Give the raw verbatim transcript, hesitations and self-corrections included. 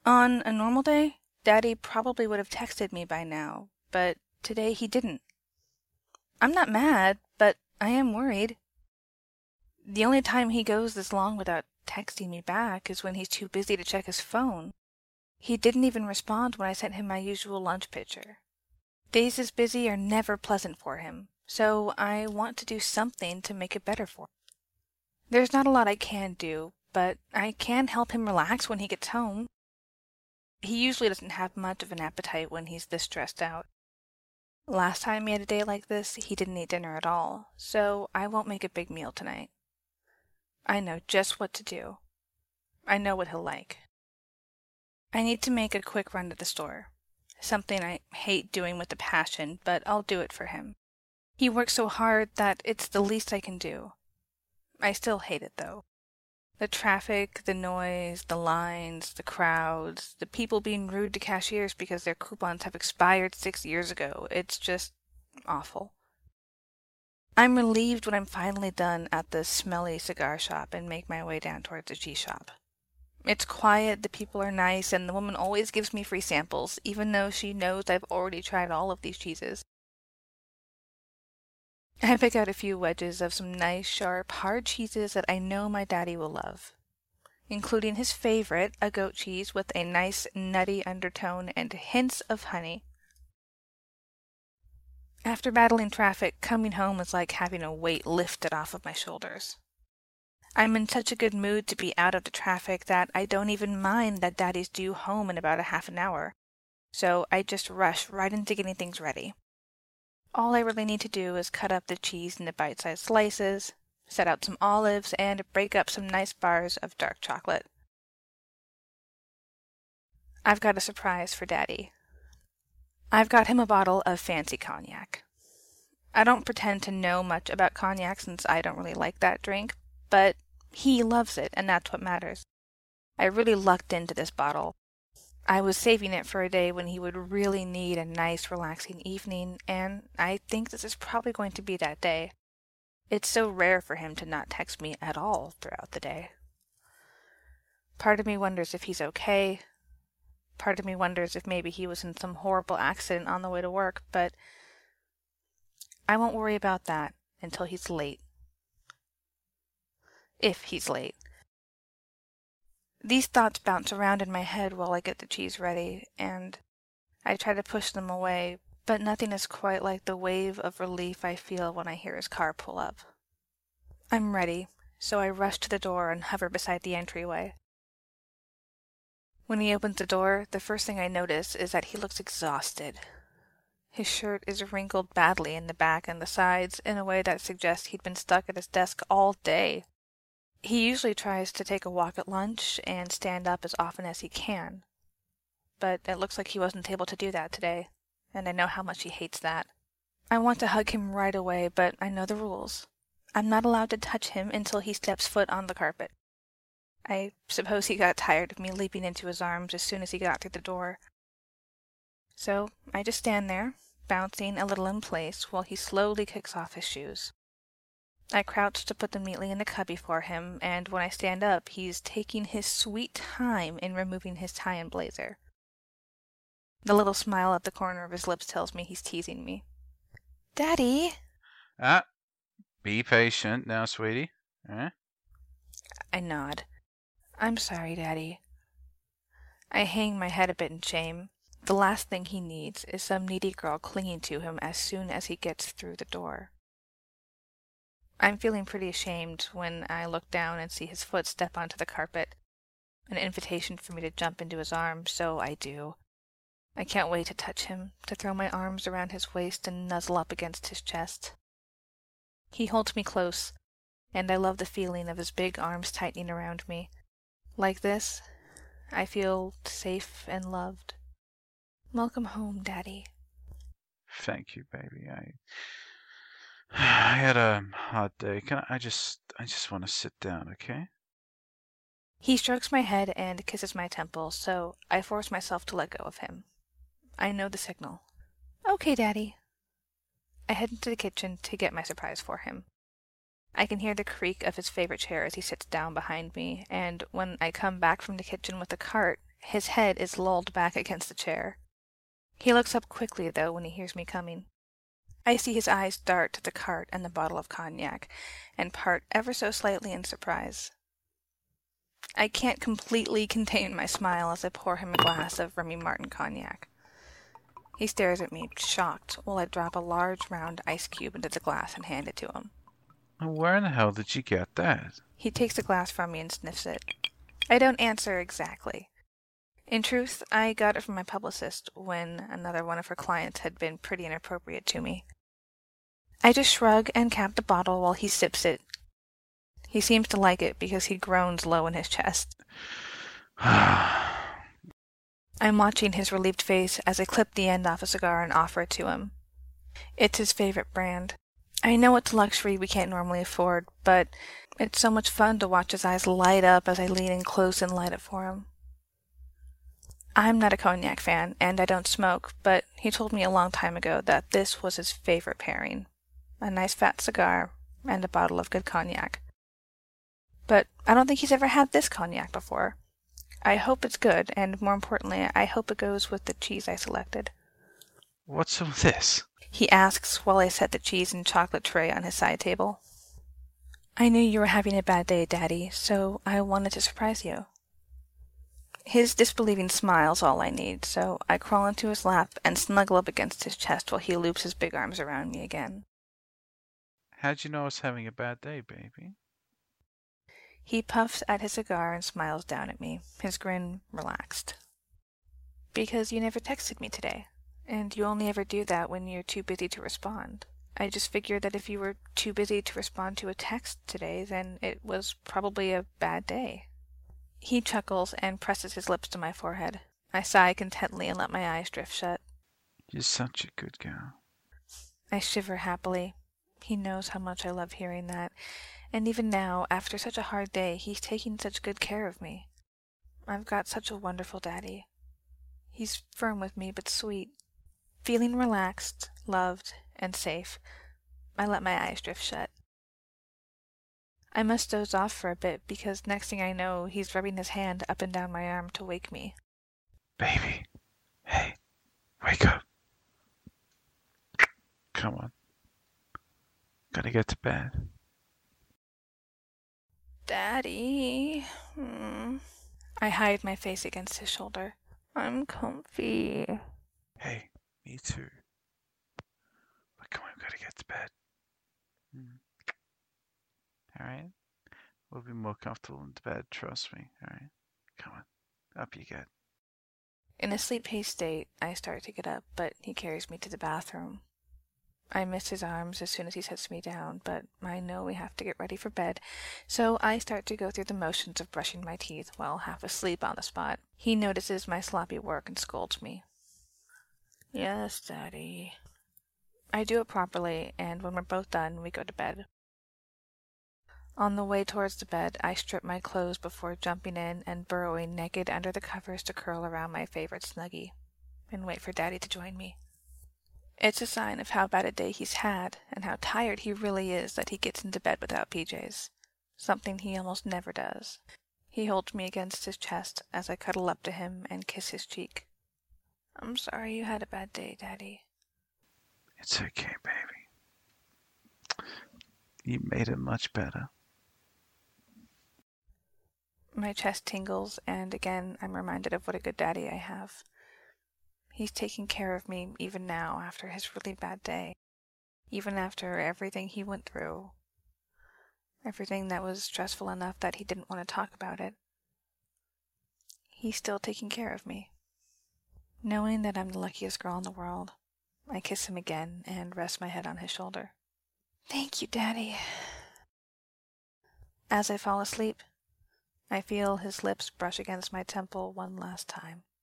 On a normal day, Daddy probably would have texted me by now, but today he didn't. I'm not mad, but I am worried. The only time he goes this long without texting me back is when he's too busy to check his phone. He didn't even respond when I sent him my usual lunch picture. Days this busy are never pleasant for him, so I want to do something to make it better for him. There's not a lot I can do, but I can help him relax when he gets home. He usually doesn't have much of an appetite when he's this stressed out. Last time he had a day like this, he didn't eat dinner at all, so I won't make a big meal tonight. I know just what to do. I know what he'll like. I need to make a quick run to the store. Something I hate doing with a passion, but I'll do it for him. He works so hard that it's the least I can do. I still hate it, though. The traffic, the noise, the lines, the crowds, the people being rude to cashiers because their coupons have expired six years ago. It's just awful. I'm relieved when I'm finally done at the smelly cigar shop and make my way down towards the cheese shop. It's quiet, the people are nice, and the woman always gives me free samples, even though she knows I've already tried all of these cheeses. I pick out a few wedges of some nice, sharp, hard cheeses that I know my daddy will love, including his favorite, a goat cheese with a nice, nutty undertone and hints of honey. After battling traffic, coming home is like having a weight lifted off of my shoulders. I'm in such a good mood to be out of the traffic that I don't even mind that Daddy's due home in about a half an hour, so I just rush right into getting things ready. All I really need to do is cut up the cheese into bite-sized slices, set out some olives, and break up some nice bars of dark chocolate. I've got a surprise for Daddy. I've got him a bottle of fancy cognac. I don't pretend to know much about cognac since I don't really like that drink, but he loves it, and that's what matters. I really lucked into this bottle. I was saving it for a day when he would really need a nice, relaxing evening, and I think this is probably going to be that day. It's so rare for him to not text me at all throughout the day. Part of me wonders if he's okay. Part of me wonders if maybe he was in some horrible accident on the way to work, but I won't worry about that until he's late. If he's late. These thoughts bounce around in my head while I get the cheese ready, and I try to push them away, but nothing is quite like the wave of relief I feel when I hear his car pull up. I'm ready, so I rush to the door and hover beside the entryway. When he opens the door, the first thing I notice is that he looks exhausted. His shirt is wrinkled badly in the back and the sides in a way that suggests he'd been stuck at his desk all day. He usually tries to take a walk at lunch and stand up as often as he can, but it looks like he wasn't able to do that today, and I know how much he hates that. I want to hug him right away, but I know the rules. I'm not allowed to touch him until he steps foot on the carpet. I suppose he got tired of me leaping into his arms as soon as he got through the door. So I just stand there, bouncing a little in place while he slowly kicks off his shoes. I crouch to put them neatly in the cubby for him, and when I stand up, he's taking his sweet time in removing his tie and blazer. The little smile at the corner of his lips tells me he's teasing me. Daddy! Ah, be patient now, sweetie. Eh? I nod. I'm sorry, Daddy. I hang my head a bit in shame. The last thing he needs is some needy girl clinging to him as soon as he gets through the door. I'm feeling pretty ashamed when I look down and see his foot step onto the carpet. An invitation for me to jump into his arms, so I do. I can't wait to touch him, to throw my arms around his waist and nuzzle up against his chest. He holds me close, and I love the feeling of his big arms tightening around me. Like this, I feel safe and loved. Welcome home, Daddy. Thank you, baby. I I had a hard day. Can I, I just I just want to sit down, okay? He strokes my head and kisses my temple, so I force myself to let go of him. I know the signal. Okay, Daddy. I head into the kitchen to get my surprise for him. I can hear the creak of his favorite chair as he sits down behind me, and when I come back from the kitchen with the cart, His head is lolled back against the chair. He looks up quickly, though, when he hears me coming. I see his eyes dart to the cart and the bottle of cognac, and part ever so slightly in surprise. I can't completely contain my smile as I pour him a glass of Remy Martin cognac. He stares at me, shocked, while I drop a large round ice cube into the glass and hand it to him. Where in the hell did you get that? He takes the glass from me and sniffs it. I don't answer exactly. In truth, I got it from my publicist when another one of her clients had been pretty inappropriate to me. I just shrug and cap the bottle while he sips it. He seems to like it because he groans low in his chest. I'm watching his relieved face as I clip the end off a cigar and offer it to him. It's his favorite brand. I know it's a luxury we can't normally afford, but it's so much fun to watch his eyes light up as I lean in close and light it for him. I'm not a cognac fan, and I don't smoke, but he told me a long time ago that this was his favorite pairing. A nice fat cigar and a bottle of good cognac. But I don't think he's ever had this cognac before. I hope it's good, and more importantly, I hope it goes with the cheese I selected. What's with this? He asks while I set the cheese and chocolate tray on his side table. I knew you were having a bad day, Daddy, so I wanted to surprise you. His disbelieving smile's all I need, so I crawl into his lap and snuggle up against his chest while he loops his big arms around me again. How'd you know I was having a bad day, baby? He puffs at his cigar and smiles down at me, his grin relaxed. Because you never texted me today, and you only ever do that when you're too busy to respond. I just figured that if you were too busy to respond to a text today, then it was probably a bad day. He chuckles and presses his lips to my forehead. I sigh contentedly and let my eyes drift shut. You're such a good girl. I shiver happily. He knows how much I love hearing that, and even now, after such a hard day, he's taking such good care of me. I've got such a wonderful daddy. He's firm with me, but sweet. Feeling relaxed, loved, and safe, I let my eyes drift shut. I must doze off for a bit, because next thing I know, he's rubbing his hand up and down my arm to wake me. Baby, hey, wake up. Come on. Gotta get to bed. Daddy. Hmm. I hide my face against his shoulder. I'm comfy. Hey, me too. But come on, we gotta get to bed. Hmm. Alright? We'll be more comfortable in bed, trust me. Alright? Come on. Up you get. In a sleep-haste state, I start to get up, but he carries me to the bathroom. I miss his arms as soon as he sets me down, but I know we have to get ready for bed, so I start to go through the motions of brushing my teeth while half asleep on the spot. He notices my sloppy work and scolds me. Yes, Daddy. I do it properly, and when we're both done, we go to bed. On the way towards the bed, I strip my clothes before jumping in and burrowing naked under the covers to curl around my favorite Snuggie, and wait for Daddy to join me. It's a sign of how bad a day he's had, and how tired he really is that he gets into bed without P Js, something he almost never does. He holds me against his chest as I cuddle up to him and kiss his cheek. I'm sorry you had a bad day, Daddy. It's okay, baby. You made it much better. My chest tingles, and again I'm reminded of what a good daddy I have. He's taking care of me even now after his really bad day. Even after everything he went through. Everything that was stressful enough that he didn't want to talk about it. He's still taking care of me. Knowing that I'm the luckiest girl in the world, I kiss him again and rest my head on his shoulder. Thank you, Daddy. As I fall asleep, I feel his lips brush against my temple one last time.